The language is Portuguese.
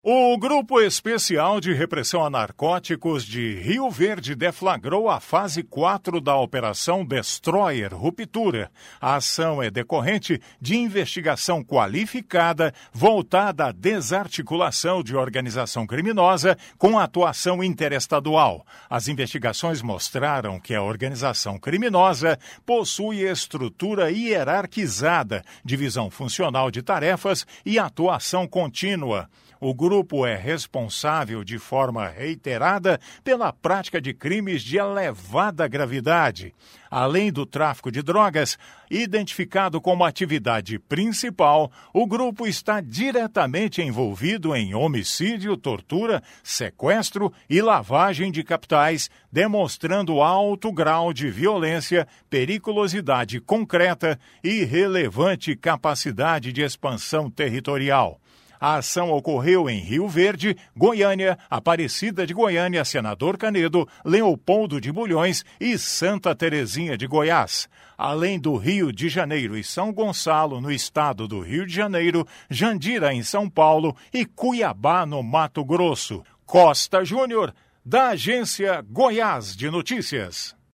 O Grupo Especial de Repressão a Narcóticos de Rio Verde deflagrou a fase 4 da Operação Destroyer Ruptura. A ação é decorrente de investigação qualificada voltada à desarticulação de organização criminosa com atuação interestadual. As investigações mostraram que a organização criminosa possui estrutura hierarquizada, divisão funcional de tarefas e atuação contínua. O grupo é responsável de forma reiterada pela prática de crimes de elevada gravidade. Além do tráfico de drogas, identificado como atividade principal, o grupo está diretamente envolvido em homicídio, tortura, sequestro e lavagem de capitais, demonstrando alto grau de violência, periculosidade concreta e relevante capacidade de expansão territorial. A ação ocorreu em Rio Verde, Goiânia, Aparecida de Goiânia, Senador Canedo, Leopoldo de Bulhões e Santa Terezinha de Goiás. Além do Rio de Janeiro e São Gonçalo, no estado do Rio de Janeiro, Jandira, em São Paulo e Cuiabá, no Mato Grosso. Costa Júnior, da Agência Goiás de Notícias.